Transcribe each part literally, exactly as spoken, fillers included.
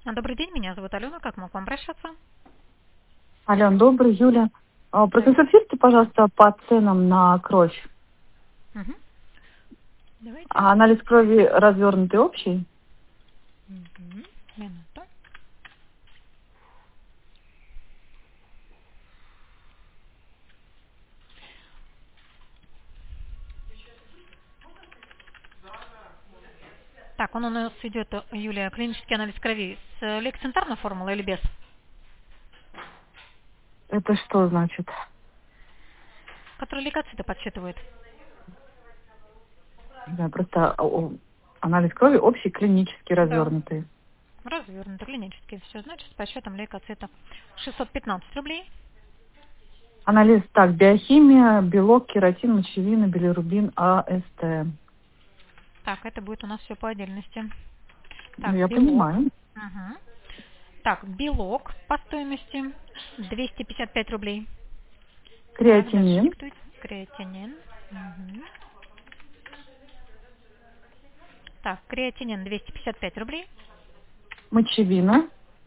А, Добрый день, меня зовут Алена. Как могу к вам обращаться? Ален, добрый, Юля. А, Да. Проконсультируйте, пожалуйста, по ценам на кровь. Мгм. Давайте. А анализ крови развернутый общий? Мгм. Минуту. Так, он у нас идет, э, Юлия, клинический анализ крови с лейкоцентрарной формулой или без? Это что значит? Который лейкоциты подсчитывает. Да, просто а, о, анализ крови общий, клинический, Да. развернутый. Развернутый, клинический. Все, значит, с подсчетом лейкоцитов. шестьсот пятнадцать рублей. Анализ так, биохимия, белок, кератин, мочевина, билирубин, АСТ. Так, это будет у нас все по отдельности. Ну, Так, я белок. понимаю. Мгм. Так, белок по стоимости двести пятьдесят пять рублей. Так, дальше Креатинин, диктуйте. Креатинин. Мгм. Так, креатинин двести пятьдесят пять рублей. мочевина,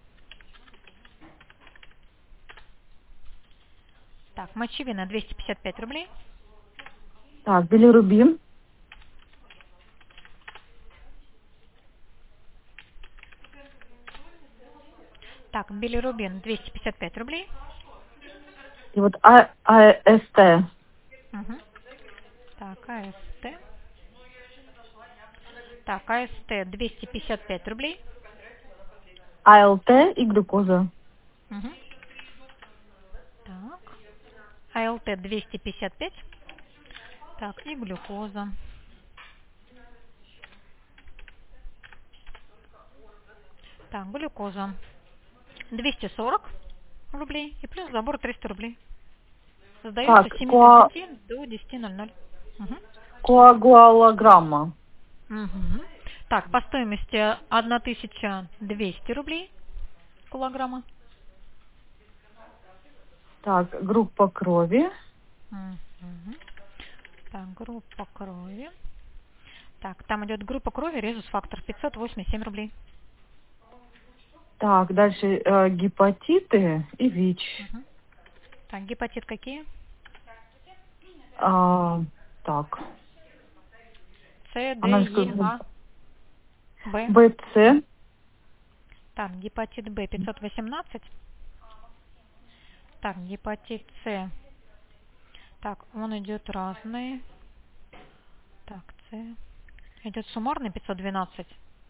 Так, мочевина двести пятьдесят пять рублей. так, билирубин, Так, билирубин двести пятьдесят пять рублей. и вот а, АСТ, Угу. Так, АСТ. Так, АСТ двести пятьдесят пять рублей. АЛТ и глюкоза. Угу. Так, АЛТ двести пятьдесят пять. Так, и глюкоза. Так, глюкоза двести сорок рублей. И плюс забор триста рублей. Создается с Так, семи коа- тридцати до десяти ноль ноль. Угу. коагулограмма. Угу. Так, по стоимости тысяча двести рублей килограмма. Так, группа крови. Мгм. Так, группа крови. Так, там идет группа крови, резус-фактор пятьсот восемьдесят семь рублей. Так, дальше э, гепатиты и ВИЧ. Мгм. Так, гепатит какие? А, так, С, Д, анализ Е, крови. А, Б. БЦ. Так, гепатит Б пятьсот восемнадцать. Так, гепатит С. Так, он идет разный. Так, С. Идет суммарный пятьсот двенадцать.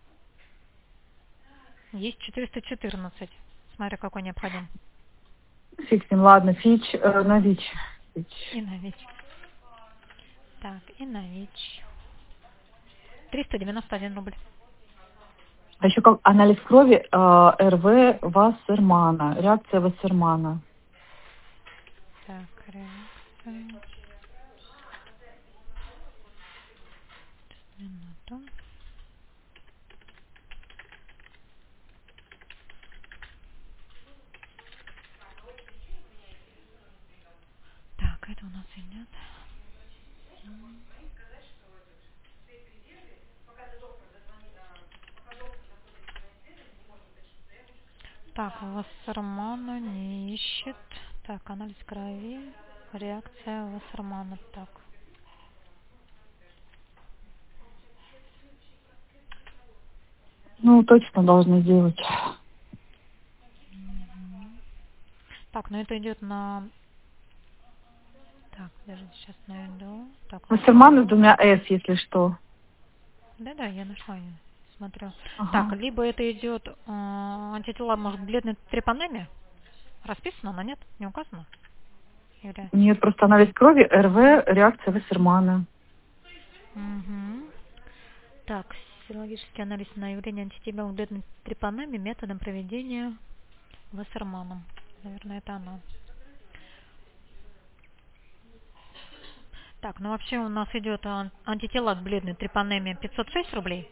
Есть четыреста четырнадцать. Смотри, какой необходим. Фиг с ним, ладно, ФИЧ э, на ВИЧ. ВИЧ. И на ВИЧ. Так, и на ВИЧ. триста девяносто один рубль. А еще как анализ крови э, РВ Вассермана, реакция Вассермана. Так, реакция. Минуту. Так, это у нас идет. Так, Вассермана не ищет. Так, анализ крови. Реакция Вассермана. Так. Ну, точно должны сделать. Мгм. Так, ну это идет на... Так, даже сейчас найду. Так, Вассермана с Вассерман. двумя С, если что. Да-да, я нашла, я смотрю. Так, Ага. либо это идет э, антитела, может, бледной трепанемия? Расписано, но нет, не указано. Юлия. Нет, просто анализ крови РВ реакция Вассермана. Угу. Так, серологический анализ на явление антитела бледной трепанемии методом проведения Вассерманом. Наверное, это оно. Так, ну вообще у нас идет ан- антитела к бледной трепанемии пятьсот шесть рублей.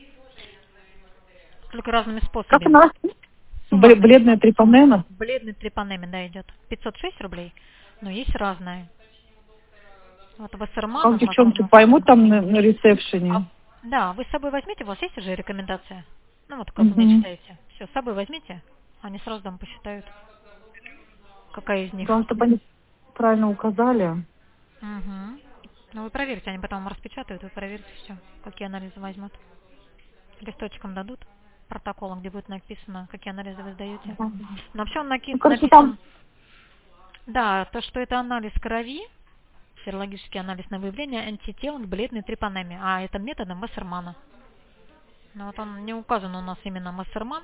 Только разными Как способами. она? Б- Суммарный бледная пятьсот. трипанема? Бледный трепанемия, да, идет. пятьсот шесть рублей, но есть разные. Вот Как Вассермана, девчонки которому... поймут там на, на А, ресепшене? да, вы с собой возьмите, у вас есть уже рекомендация? Ну вот, как вы мне Угу. читаете. Все, с собой возьмите, они сразу там посчитают, какая из них. Да, чтобы они правильно указали. Угу. Ну вы проверьте, они потом распечатают, вы проверьте все, какие анализы возьмут. Листочком дадут, протоколом, где будет написано, какие анализы вы сдаете. Да. Но вообще он наки- Ну, короче, написан, там... да, то, что это анализ крови, серологический анализ на выявление антител к бледной трипанеме, а это методом Вассермана. Но вот он не указан у нас именно Вассерман,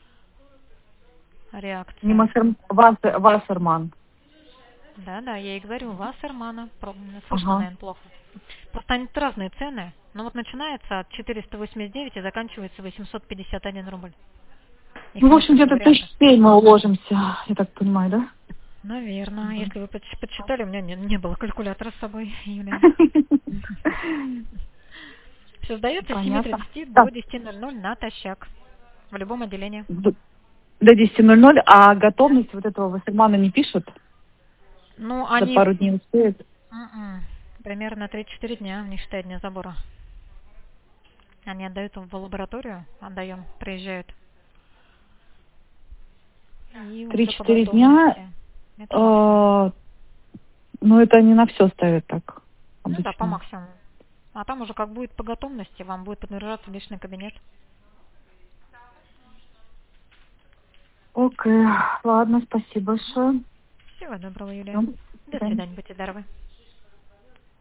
Не реакция. Массер... Вассер... Вассерман. Да, да, я и говорю, Вассермана. Про- Слышно, Ага. наверное, плохо. Просто они разные цены. Но вот начинается от четыреста восемьдесят девять и заканчивается восемьсот пятьдесят один рубль. Их Ну, в общем, несколько где-то тысяч вариантов. семь мы уложимся, я так понимаю, да? Наверное. Если вы подсч- подсчитали, у меня не, не было калькулятора с собой, Юлия. Все сдается с семи Понятно. тридцати до Так, десяти ноль ноль натощак. В любом отделении. д- до десяти ноль ноль, а готовность вот этого Вассермана не пишут? Ну, За они пару дней успеют? м-м, примерно три-четыре дня, не считая дня забора. Они отдают в лабораторию, отдаем, приезжают. И уже по Три-четыре дня, готовности. Это максимум. э, ну, это они на все ставят так Ну да, по обычно. максимуму. А там уже как будет по готовности, вам будет подгружаться личный кабинет. Окей, ладно, спасибо большое. Всего доброго, Юлия. Всё, до До свидания. свидания, будьте здоровы.